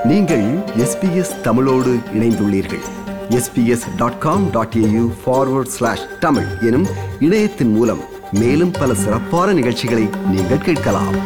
நீங்கள் SBS தமிழோடு இணைந்துள்ளீர்கள். sbs.com.au/tamil எனும் இணையத்தின் மூலம் மேலும் பல சிறப்பான நிகழ்ச்சிகளை நீங்கள் கேட்கலாம்.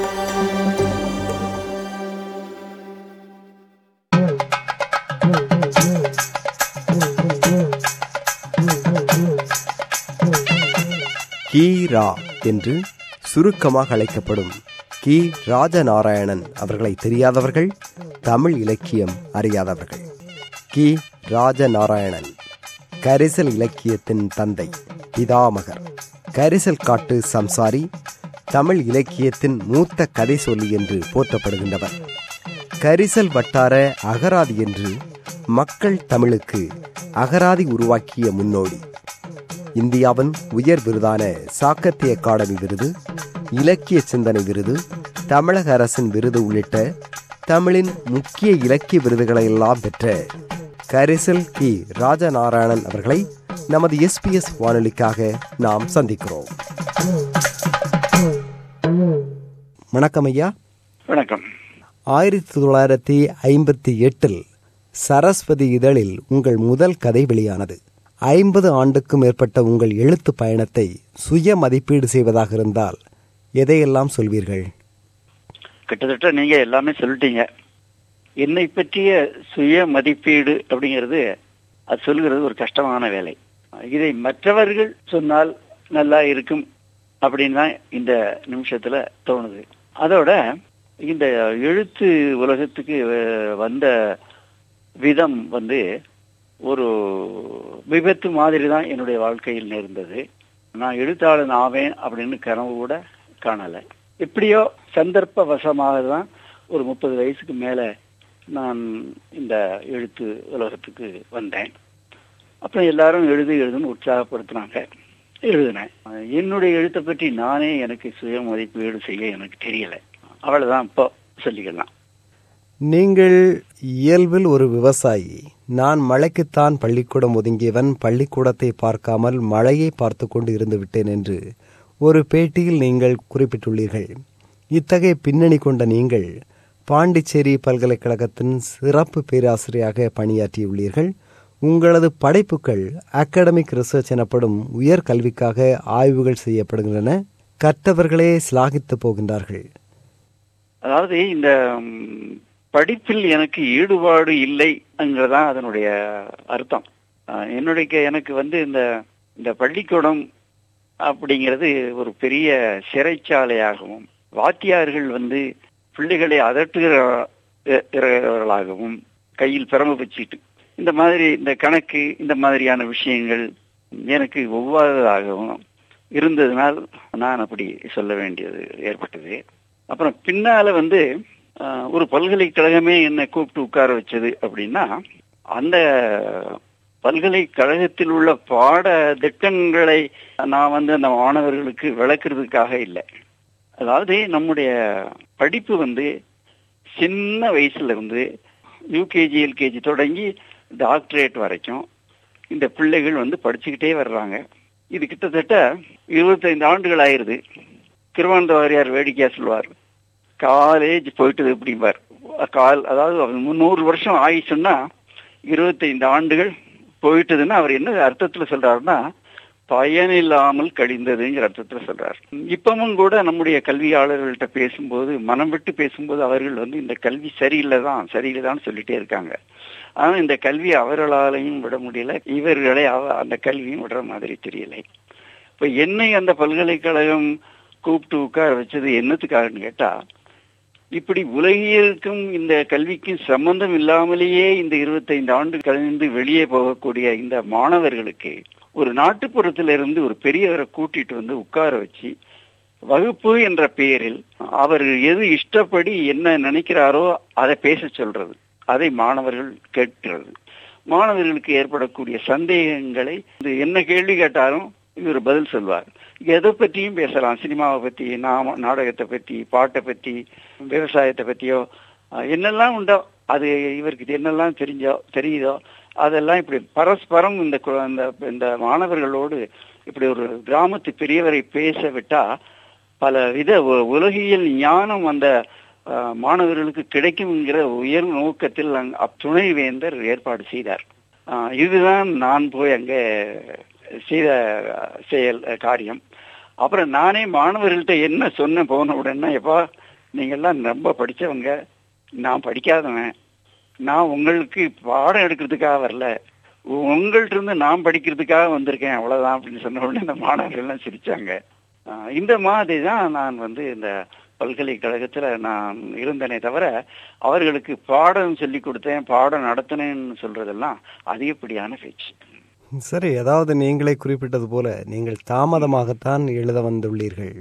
கீரா என்று சுருக்கமாக அழைக்கப்படும் கி. ராஜநாராயணன் அவர்களை தெரியாதவர்கள், தமிழ் இலக்கியம் அறியாதவர்கள். கி. ராஜநாராயணன் கரிசல் இலக்கியத்தின் தந்தை, பிதாமகர், கரிசல் காட்டு சம்சாரி, தமிழ் இலக்கியத்தின் மூத்த கதை சொல்லி என்று போற்றப்படுகின்றவர். கரிசல் வட்டார அகராதி என்று மக்கள் தமிழுக்கு அகராதி உருவாக்கிய முன்னோடி. இந்தியாவின் உயர் விருதான சாகித்ய அகாடமி விருது, இலக்கிய சிந்தனை விருது, தமிழக அரசின் விருது உள்ளிட்ட தமிழின் முக்கிய இலக்கிய விருதுகளை எல்லாம் பெற்ற கரிசல் கி. ராஜநாராயணன் அவர்களை நமது SBS வானொலிக்காக நாம் சந்திக்கிறோம். வணக்கம் ஐயா. வணக்கம். 1958 சரஸ்வதி இதழில் உங்கள் முதல் கதை வெளியானது. 50 ஆண்டுக்கும் மேற்பட்ட உங்கள் எழுத்து பயணத்தை சுய மதிப்பீடு செய்வதாக இருந்தால் எதையெல்லாம் சொல்வீர்கள்? கிட்டத்தட்ட நீங்க எல்லாமே சொல்லிட்டீங்க. என்னை பற்றிய சுய மதிப்பீடு அப்படிங்கிறது, அது சொல்லுகிறது ஒரு கஷ்டமான வேலை. இதை மற்றவர்கள் சொன்னால் நல்லா இருக்கும் அப்படின்னு தான் இந்த நிமிஷத்துல தோணுது. அதோட இந்த எழுத்து உலகத்துக்கு வந்த விதம் ஒரு விபத்து மாதிரி தான் என்னுடைய வாழ்க்கையில் நேர்ந்தது. நான் எழுத்தாளன் ஆவேன் அப்படின்னு கனவு கூட காணலை. எப்படியோ சந்தர்ப்ப வசமாக தான் ஒரு 30 வயசுக்கு மேலே நான் இந்த எழுத்து உலகத்துக்கு வந்தேன். அப்புறம் எல்லாரும் எழுதுன்னு உற்சாகப்படுத்தினாங்க. எழுதினேன். என்னுடைய எழுத்தை பற்றி நானே எனக்கு சுய மதிப்பீடு செய்ய எனக்கு தெரியலை. அவ்வளவுதான் இப்போ சொல்லிக்கலாம். நீங்கள் இயல்பில் ஒரு விவசாயி. நான் மழைக்குத்தான் பள்ளிக்கூடம் ஒதுங்கியவன், பள்ளிக்கூடத்தை பார்க்காமல் மழையை பார்த்து கொண்டு இருந்து விட்டேன் என்று ஒரு பேட்டியில் நீங்கள் குறிப்பிட்டுள்ளீர்கள். இத்தகைய பின்னணி கொண்ட நீங்கள் பாண்டிச்சேரி பல்கலைக்கழகத்தின் சிறப்பு பேராசிரியராக பணியாற்றியுள்ளீர்கள். உங்களது படைப்புகள் அகாடமிக் ரிசர்ச் எனப்படும் உயர் கல்விக்காக ஆய்வுகள் செய்யப்படுகின்றன. கற்றவர்களே சிலாகித்து போகின்றார்கள். அதாவது இந்த படிப்பில் எனக்கு ஈடுபாடு இல்லை என்கிறதான் அதனுடைய அர்த்தம். எனக்கு இந்த பள்ளிக்கூடம் அப்படிங்கிறது ஒரு பெரிய சிறைச்சாலையாகவும், வாத்தியார்கள் பிள்ளைகளை அதட்டுகிறவர்களாகவும், கையில் பிரம வச்சுட்டு இந்த மாதிரி இந்த கணக்கு இந்த மாதிரியான விஷயங்கள் எனக்கு ஒவ்வாததாகவும் இருந்ததுனால் நான் அப்படி சொல்ல வேண்டியது ஏற்பட்டது. அப்புறம் பின்னால ஒரு பல்கலைக்கழகமே என்னை கூப்பிட்டு உட்கார வச்சது அப்படின்னா, அந்த பல்கலைக்கழகத்தில் உள்ள பாட திட்டங்களை நான் அந்த மாணவர்களுக்கு விளக்குறதுக்காக இல்லை. அதாவது நம்முடைய படிப்பு சின்ன வயசுல யூகேஜி எல்கேஜி தொடங்கி டாக்டரேட் வரைக்கும் இந்த பிள்ளைகள் படிச்சுக்கிட்டே வர்றாங்க. இது கிட்டத்தட்ட 25 ஆண்டுகள் ஆயிருது. திருவானந்த வாரியார் வேடிக்கையா சொல்வார், காலேஜ் போயிட்டது எப்படிம்பார். அதாவது 300 வருஷம் ஆயிடுச்சுன்னா 25 ஆண்டுகள் போயிட்டதுன்னா அவர் என்ன அர்த்தத்துல சொல்றாருன்னா, பயனில்லாமல் கழிந்ததுங்கிற அர்த்தத்துல சொல்றாரு. இப்பவும் கூட நம்முடைய கல்வியாளர்கள்ட்ட பேசும்போது, மனம் விட்டு பேசும்போது, அவர்கள் இந்த கல்வி சரியில்லைதான் சொல்லிட்டே இருக்காங்க. ஆனா இந்த கல்வி அவர்களாலையும் விட முடியல, இவர்களை அந்த கல்வியும் விடுற மாதிரி தெரியலை. இப்ப என்னை அந்த பல்கலைக்கழகம் கூப்பிட்டு உட்கார வச்சது என்னத்துக்காகன்னு கேட்டா, இப்படி உலகிற்கும் இந்த கல்விக்கும் சம்பந்தம் இல்லாமலேயே இந்த 25 ஆண்டு கழிந்து வெளியே போகக்கூடிய இந்த மாணவர்களுக்கு ஒரு நாட்டுப்புறத்திலிருந்து ஒரு பெரியவரை கூட்டிட்டு உட்கார வச்சு வகுப்பு என்ற பெயரில் அவர் எது இஷ்டப்படி என்ன நினைக்கிறாரோ அதை பேச சொல்றது, அதை மாணவர்கள் கேட்கிறது. மாணவர்களுக்கு ஏற்படக்கூடிய சந்தேகங்களை என்ன கேள்வி கேட்டாலும் இவர் பதில் சொல்வார். எதை பற்றியும் பேசலாம். சினிமாவை பற்றி, நாடகத்தை பற்றி, பாட்டை பற்றி, விவசாயத்தை பற்றியோ என்னெல்லாம் உண்டோ, அது இவருக்கு என்னெல்லாம் தெரியுதோ அதெல்லாம் இப்படி பரஸ்பரம் இந்த மாணவர்களோடு இப்படி ஒரு கிராமத்து பெரியவரை பேச விட்டா பல வித உலகியல் ஞானம் அந்த மாணவர்களுக்கு கிடைக்கும்ங்கிற உயர் நோக்கத்தில் துணைவேந்தர் ஏற்பாடு செய்தார். இதுதான் நான் போய் அங்கே செய்த காரியம். அப்புறம் நானே மாணவர்கள்ட்ட என்ன சொன்ன போன உடனே, எப்பா நீங்கள்லாம் ரொம்ப படித்தவங்க, நான் படிக்காதவன், நான் உங்களுக்கு பாடம் எடுக்கிறதுக்காக வரல, உங்கள்ட்ட இருந்து நான் படிக்கிறதுக்காக வந்திருக்கேன், அவ்வளவுதான் அப்படின்னு சொன்ன உடனே இந்த மாணவர்கள்லாம் சிரிச்சாங்க. இந்த மாதிரி தான் நான் இந்த பல்கலைக்கழகத்துல நான் இருந்தனே தவிர அவர்களுக்கு பாடம் சொல்லி கொடுத்தேன், பாடம் நடத்தினேன்னு சொல்றதெல்லாம் அதிகப்படியான பேச்சு. சரி, அதாவது நீங்களே குறிப்பிட்டது போல நீங்கள் தாமதமாகத்தான் எழுத வந்துள்ளீர்கள்.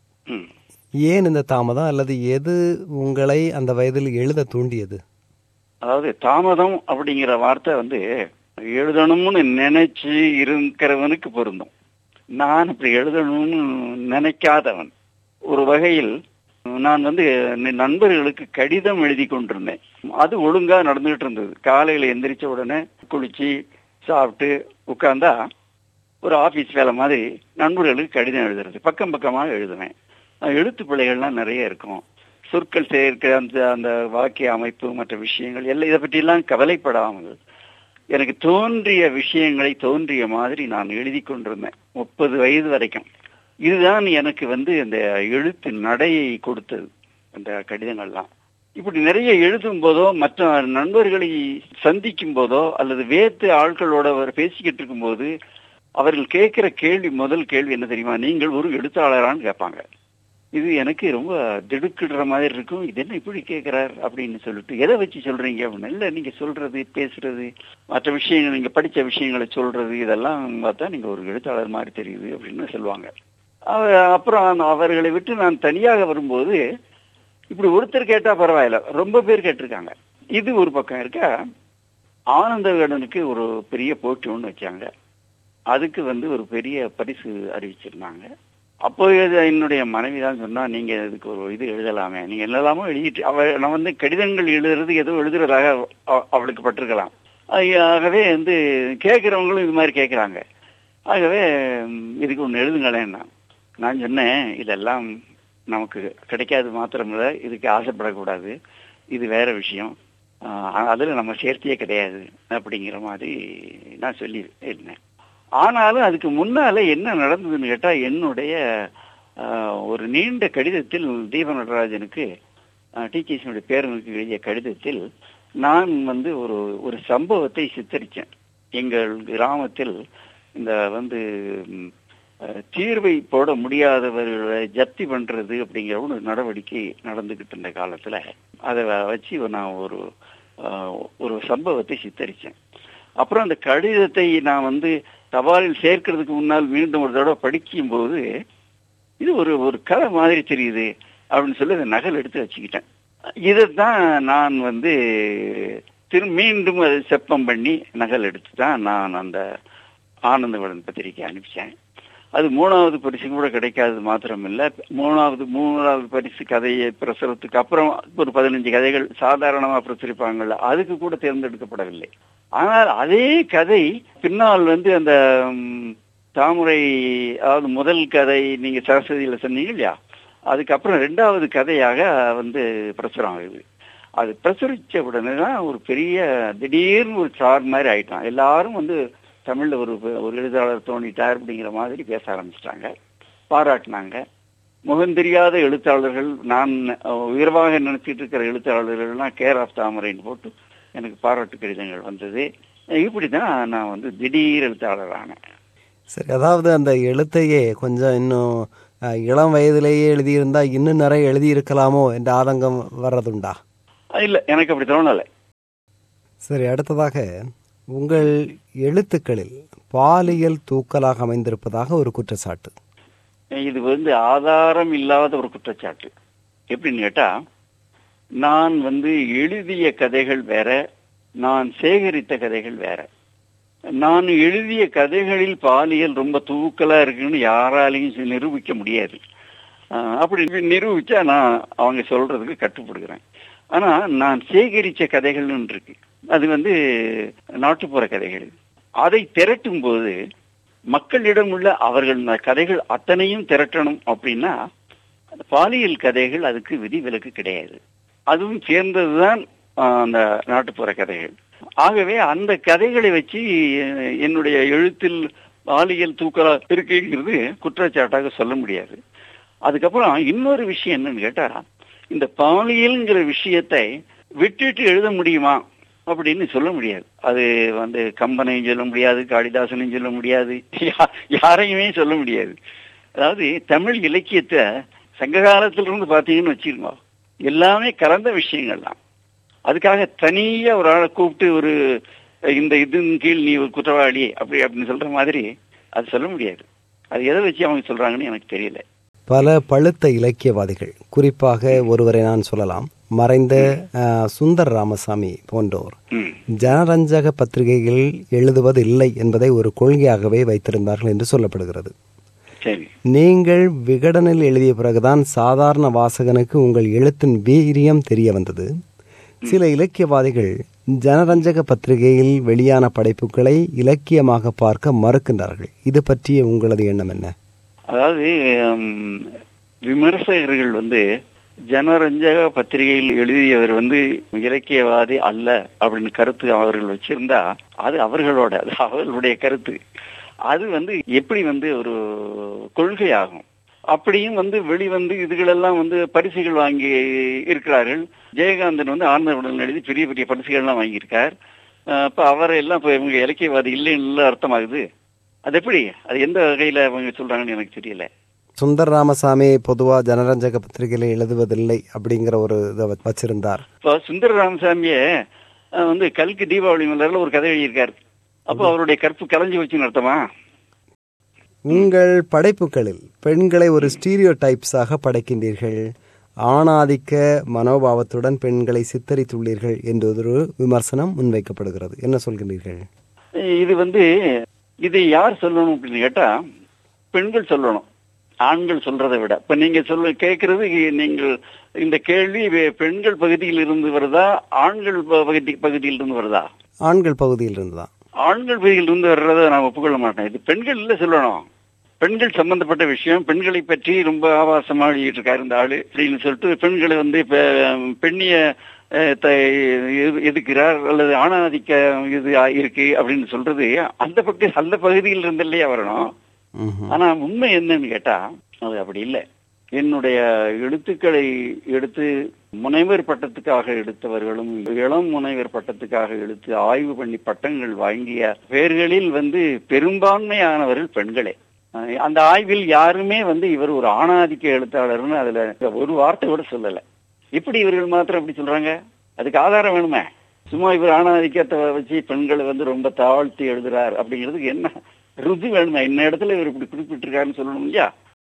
ஏன் இந்த தாமதம், அல்லது எது உங்களை அந்த வயதில் எழுத தூண்டியது? அதாவது தாமதம் அப்படிங்கிற வார்த்தை எழுதணும்னு நினைச்சு இருக்கிறவனுக்கு பொருந்தும். நான் இப்படி எழுதணும்னு நினைக்காதவன். ஒரு வகையில் நான் நண்பர்களுக்கு கடிதம் எழுதி கொண்டிருந்தேன். அது ஒழுங்கா நடந்துகிட்டு இருந்தது. காலையில எந்திரிச்ச உடனே குளிச்சு சாப்பிட்டு உட்கார்ந்தா ஒரு ஆபீஸ் வேலை மாதிரி நண்பர்களுக்கு கடிதம் எழுதுறது, பக்கம் பக்கமாக எழுதுவேன். எழுத்து பிழைகள்லாம் நிறைய இருக்கும். சொற்கள் சேர்க்கிற அந்த வாக்கிய அமைப்பு, மற்ற விஷயங்கள் எல்லாம், இதை பற்றியெல்லாம் கவலைப்படாமல் எனக்கு தோன்றிய விஷயங்களை தோன்றிய மாதிரி நான் எழுதி கொண்டிருந்தேன் 30 வயது வரைக்கும். இதுதான் எனக்கு அந்த எழுத்து நடையை கொடுத்தது, அந்த கடிதங்கள்லாம். இப்படி நிறைய எழுதும் போதோ, மற்ற நண்பர்களை சந்திக்கும் போதோ, அல்லது வேத்து ஆட்களோட பேசிக்கிட்டு இருக்கும் போது அவர்கள் கேட்கிற முதல் கேள்வி என்ன தெரியுமா? நீங்கள் ஒரு எழுத்தாளரான்னு கேட்பாங்க. இது எனக்கு ரொம்ப திடுக்கிடுற மாதிரி இருக்கும். இது என்ன இப்படி கேட்கிறார் அப்படின்னு சொல்லிட்டு, எதை வச்சு சொல்றீங்க அப்படின்னு. இல்லை, நீங்க சொல்றது, பேசுறது, மற்ற விஷயங்கள், நீங்க படிச்ச விஷயங்களை சொல்றது, இதெல்லாம் பார்த்தா நீங்க ஒரு எழுத்தாளர் மாதிரி தெரியுது அப்படின்னு சொல்லுவாங்க. அப்புறம் அவர்களை விட்டு நான் தனியாக வரும்போது இப்படி ஒருத்தர் கேட்டா பரவாயில்ல, ரொம்ப பேர் கேட்டிருக்காங்க. இது ஒரு பக்கம் இருக்க, ஆனந்த விகடனுக்கு ஒரு பெரிய போட்டி ஒன்று வச்சாங்க. அதுக்கு ஒரு பெரிய பரிசு அறிவிச்சிருந்தாங்க. அப்போ என்னுடைய மனைவி தான் சொன்னா, நீங்க இதுக்கு ஒரு இது எழுதலாமே, நீங்க எல்லாமோ எழுதிட்டு. நான் கடிதங்கள் எழுதுறது ஏதோ எழுதுறதாக அவளுக்கு பட்டிருக்கலாம். ஆகவே கேட்கிறவங்களும் இது மாதிரி கேட்கிறாங்க. ஆகவே இதுக்கு ஒன்று எழுதுங்களேன்னா நான் சொன்னேன், இதெல்லாம் நமக்கு கிடைக்காது மாத்திரமில்ல, இதுக்கு ஆசைப்படக்கூடாது, இது வேற விஷயம், அதுல நம்ம சேர்த்தியே கிடையாது அப்படிங்கிற மாதிரி நான் சொல்லி இருந்தேன். ஆனாலும் அதுக்கு முன்னால என்ன நடந்ததுன்னு கேட்டா, என்னுடைய ஒரு நீண்ட கடிதத்தில் தீப நடராஜனுக்கு, டீச்சர்ஸனுடைய பேரனுக்கு எழுதிய கடிதத்தில் நான் ஒரு சம்பவத்தை சித்தரிச்சேன். எங்கள் கிராமத்தில் இந்த தீர்வை போட முடியாதவர்களை ஜப்தி பண்றது அப்படிங்கிற ஒரு நடவடிக்கை நடந்துகிட்டு இருந்த காலத்துல அதை வச்சு நான் ஒரு சம்பவத்தை சித்தரிச்சேன். அப்புறம் அந்த கடிதத்தை நான் தபாலில் சேர்க்கிறதுக்கு முன்னால் மீண்டும் ஒரு தடவை படிக்கும் போது இது ஒரு கதை மாதிரி தெரியுது அப்படின்னு சொல்லி அதை நகல் எடுத்து வச்சுக்கிட்டேன். இதைத்தான் நான் மீண்டும் அதை செப்பம் பண்ணி நகல் எடுத்து தான் நான் அந்த ஆனந்த விகடன் பத்திரிகை அனுப்பிச்சேன். அது 3வது பரிசு கூட கிடைக்காது மாத்திரம் இல்லை, 3வது பரிசு கதையை பிரசுரத்துக்கு அப்புறம் ஒரு 15 கதைகள் சாதாரணமாக பிரசுரிப்பாங்கல்ல, அதுக்கு கூட தேர்ந்தெடுக்கப்படவில்லை. ஆனால் அதே கதை பின்னால் அந்த தாமரை, அதாவது முதல் கதை நீங்க சரஸ்வதியில சொன்னீங்க இல்லையா, அதுக்கப்புறம் 2வது கதையாக பிரசுரம் ஆகுது. அது பிரசுரிச்ச உடனே தான் ஒரு பெரிய திடீர்னு ஒரு சார் மாதிரி ஆயிட்டான். எல்லாரும் தமிழ்ல ஒரு எழுத்தாளர் தோணிட்டார் அப்படிங்கிற மாதிரி பேச ஆரம்பிச்சிட்டாங்க, பாராட்டினாங்க. முகம் தெரியாத எழுத்தாளர்கள், நான் உயர்வாக நினைச்சிட்டு இருக்கிற எழுத்தாளர்கள்லாம் கேர் ஆஃப் தாமரைன்னு போட்டு எனக்கு பாராட்டு கடிதங்கள் வந்தது. இப்படிதான் நான் திடீர் எழுத்தாளர் ஆனேன். சரி, அதாவது அந்த எழுத்தையே கொஞ்சம் இன்னும் இளம் வயதிலேயே எழுதியிருந்தா இன்னும் நிறைய எழுதியிருக்கலாமோ என்ற ஆதங்கம் வர்றதுண்டா? இல்லை, எனக்கு அப்படி தோணலை. சரி, அடுத்ததாக உங்கள் எழுத்துக்களில் பாலியல் தூக்கலாக அமைந்திருப்பதாக ஒரு குற்றச்சாட்டு. இது ஆதாரம் இல்லாத ஒரு குற்றச்சாட்டு. எப்படின்னு கேட்டா, நான் எழுதிய கதைகள் வேற, நான் சேகரித்த கதைகள் வேற. நான் எழுதிய கதைகளில் பாலியல் ரொம்ப தூக்கலா இருக்குன்னு யாராலையும் நிரூபிக்க முடியாது. அப்படி நிரூபிச்சா நான் அவங்க சொல்றதுக்கு கட்டுப்படுகிறேன். ஆனா நான் சேகரிச்ச கதைகள்னு இருக்கு, அது நாட்டுப்புற கதைகள். அதை திரட்டும் போது மக்களிடம் உள்ள அவர்கள் கதைகள் அத்தனையும் திரட்டணும் அப்படின்னா பாலியல் கதைகள் அதுக்கு விதிவிலக்கு கிடையாது. அதுவும் சேர்ந்ததுதான் அந்த நாட்டுப்புற கதைகள். ஆகவே அந்த கதைகளை வச்சு என்னுடைய எழுத்தில் பாலியல் தூக்கலா இருக்குங்கிறது குற்றச்சாட்டாக சொல்ல முடியாது. அதுக்கப்புறம் இன்னொரு விஷயம் என்னன்னு கேட்டா, இந்த பாலியல்ங்கிற விஷயத்தை விட்டுட்டு எழுத முடியுமா அப்படின்னு சொல்ல முடியாது. அது கம்பனையும் சொல்ல முடியாது, காளிதாசனையும் சொல்ல முடியாது, யாரையுமே சொல்ல முடியாது. அதாவது தமிழ் இலக்கியத்தை சங்க காலத்திலிருந்து பார்த்தீங்கன்னு வச்சுக்கோங்க, எல்லாமே கலந்த விஷயங்கள் தான். அதுக்காக தனியா ஒரு ஆளை கூப்பிட்டு ஒரு இந்த இதன் கீழ் நீ ஒரு குற்றவாளி அப்படின்னு சொல்ற மாதிரி அது சொல்ல முடியாது. அது எதை வச்சு அவங்க சொல்றாங்கன்னு எனக்கு தெரியல. பல பழுத்த இலக்கியவாதிகள், குறிப்பாக ஒருவரை நான் சொல்லலாம், மறைந்த சுந்தர் ராமசாமி போன்றோர் ஜனரஞ்சக பத்திரிகைகள் எழுதுவது இல்லை என்பதை ஒரு கொள்கையாகவே வைத்திருந்தார்கள் என்று சொல்லப்படுகிறது. நீங்கள் விகடனில் எழுதிய பிறகுதான் சாதாரண வாசகனுக்கு உங்கள் எழுத்தின் வீரியம் தெரிய வந்தது. சில இலக்கியவாதிகள் ஜனரஞ்சக பத்திரிகையில் வெளியான படைப்புகளை இலக்கியமாக பார்க்க மறுக்கின்றார்கள். இது பற்றிய உங்களது எண்ணம் என்ன? அதாவது விமர்சகர்கள் ஜனரஞ்சக பத்திரிகையில் எழுதியவர் இலக்கியவாதி அல்ல அப்படின்னு கருத்து அவர்கள் வச்சிருந்தா அது அவர்களுடைய கருத்து. அது எப்படி ஒரு கொள்கையாகும். அப்படியும் இதுகளெல்லாம் பரிசுகள் வாங்கி இருக்கிறார்கள். ஜெயகாந்தன் ஆனந்த விகடன் எழுதி பெரிய பெரிய பரிசுகள்லாம் வாங்கியிருக்கார். அப்ப அவரெல்லாம் இப்ப இவங்க இலக்கியவாதி இல்லைன்னு அர்த்தமாகுது. அது எப்படி, அது எந்த வகையில அவங்க சொல்றாங்கன்னு எனக்கு தெரியல. சுந்தர் ராமசாமி பொதுவா ஜனரஞ்சக பத்திரிகையில எழுதுவதில்லை அப்படிங்கிற ஒரு இதை வச்சிருந்தார். இப்போ சுந்தர ராமசாமிய கல்கி தீபாவளி மலர்ல ஒரு கதை எழுதியிருக்காரு. அப்போ அவருடைய கற்பு கலைஞ்சு வச்சுன்னு அர்த்தமா? உங்கள் படைப்புகளில் பெண்களை ஒரு ஸ்டீரியோ டைப்ஸாக படைக்கின்றீர்கள், ஆணாதிக்க மனோபாவத்துடன் பெண்களை சித்தரித்துள்ளீர்கள் என்றொரு விமர்சனம் முன்வைக்கப்படுகிறது. என்ன சொல்கின்றீர்கள்? இது இதை யார் சொல்லணும் அப்படின்னு கேட்டா, பெண்கள் சொல்லணும், ஆண்கள் சொல்றதை விட. இப்ப நீங்க கேட்கறது, நீங்கள் இந்த கேள்வி பெண்கள் பகுதியில் இருந்து வருதா, ஆண்கள் பகுதியில் இருந்து வருதா? ஆண்கள் பகுதியில் இருந்துதான். ஆண்கள் பகுதியில் இருந்து வர்றதை நான் ஒப்புக்கொள்ள மாட்டேன். இது பெண்கள் இல்ல சொல்லணும். பெண்கள் சம்பந்தப்பட்ட விஷயம், பெண்களை பற்றி ரொம்ப ஆபாசமா எழுதிட்டு இருக்காரு இந்த ஆளு அப்படின்னு சொல்லிட்டு பெண்களை இப்ப பெண்ணிய எதுக்கிறார் அல்லது ஆணாதிக்க இது இருக்கு அப்படின்னு சொல்றது அந்த பகுதியில் இருந்து இல்லையா வரணும். ஆனா உண்மை என்னன்னு கேட்டா அது அப்படி இல்லை. என்னுடைய எழுத்துக்களை எடுத்து முனைவர் பட்டத்துக்காக எடுத்தவர்களும் இளம் முனைவர் பட்டத்துக்காக எடுத்து ஆய்வு பண்ணி பட்டங்கள் வாங்கிய பேர்களில் பெரும்பான்மையானவர்கள் பெண்களே. அந்த ஆய்வில் யாருமே இவர் ஒரு ஆணாதிக்க எழுத்தாளர்னு அதுல ஒரு வார்த்தை கூட சொல்லல. எப்படி இவர்கள் மாத்திரம் அப்படி சொல்றாங்க? அதுக்கு ஆதாரம் வேணுமே. சும்மா இவர் ஆணாதிக்கத்தை வச்சு பெண்களை ரொம்ப தாழ்த்தி எழுதுறார் அப்படிங்கிறதுக்கு என்ன ருசி வேணுமே? இந்த இடத்துல இவர் இப்படி குறிப்பிட்டிருக்காருன்னு சொல்லணும் இல்லையா?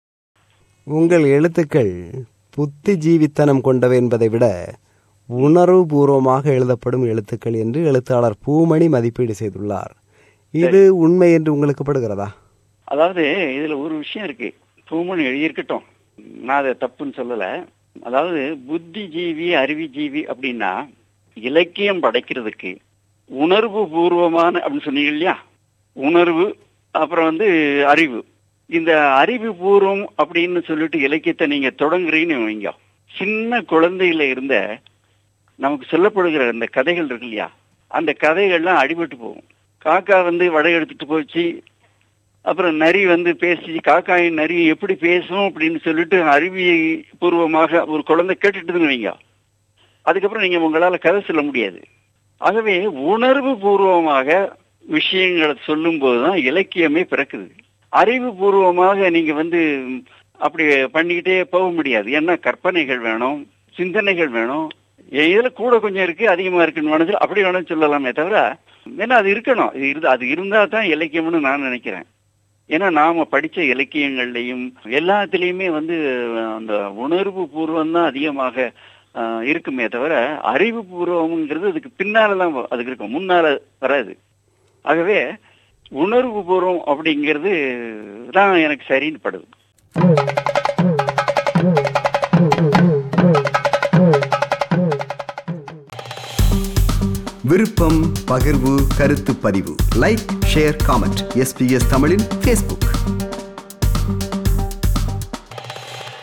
உங்கள் எழுத்துக்கள் புத்திஜீவித்தனம் கொண்டவை என்பதை விட உணர்வு பூர்வமாக எழுதப்படும் எழுத்துக்கள் என்று எழுத்தாளர் பூமணி மதிப்பீடு செய்துள்ளார். இது உண்மை என்று உங்களுக்கு படுகிறதா? அதாவது இதுல ஒரு விஷயம் இருக்கு. பூமணி எழுதியிருக்கட்டும், நான் அதை தப்புன்னு சொல்லல. அதாவது புத்திஜீவி அறிவுஜீவி அப்படின்னா இலக்கியம் படைக்கிறதுக்கு உணர்வு பூர்வமான அப்படின்னு சொன்னீங்க இல்லையா, உணர்வு அப்புறம் அறிவு. இந்த அறிவு பூர்வம் அப்படின்னு சொல்லிட்டு இலக்கியத்தை நீங்க தொடங்குறீங்கன்னு வைங்க, சின்ன குழந்தையில இருந்த நமக்கு சொல்லப்படுகிற அந்த கதைகள் இருக்கு இல்லையா, அந்த கதைகள்லாம் அடிபட்டு போகும். காக்கா வடை எடுத்துட்டு போச்சு, அப்புறம் நரி பேசி காக்காயின் நரி எப்படி பேசும் அப்படின்னு சொல்லிட்டு அறிவியை பூர்வமாக ஒரு குழந்தை கேட்டுட்டுதுன்னு வைங்க, அதுக்கப்புறம் நீங்க உங்களால கதை சொல்ல முடியாது. ஆகவே உணர்வு பூர்வமாக விஷயங்களை சொல்லும் போதுதான் இலக்கியமே பிறக்குது. அறிவு பூர்வமாக நீங்க அப்படி பண்ணிக்கிட்டே போக முடியாது. ஏன்னா கற்பனைகள் வேணும், சிந்தனைகள் வேணும். இதுல கூட கொஞ்சம் இருக்கு, அதிகமா இருக்குன்னு வேணும், அப்படி வேணும் சொல்லலாமே தவிர, ஏன்னா அது இருக்கணும். அது இருந்தா தான் இலக்கியம்னு நான் நினைக்கிறேன். ஏன்னா நாம படிச்ச இலக்கியங்கள்லையும் எல்லாத்திலையுமே அந்த உணர்வு பூர்வம் தான் அதிகமாக இருக்குமே தவிர அறிவு பூர்வம்ங்கிறது அதுக்கு பின்னாலதான் அதுக்கு இருக்கும், முன்னால வராது. ஆகவே உணர்வு பூர்வம் அப்படிங்கிறது தான் எனக்கு சரின்னு படுது. விருப்பம், பகிர்வு, கருத்து பதிவு, லைக், ஷேர், காமெண்ட். SBS தமிழின் Facebook.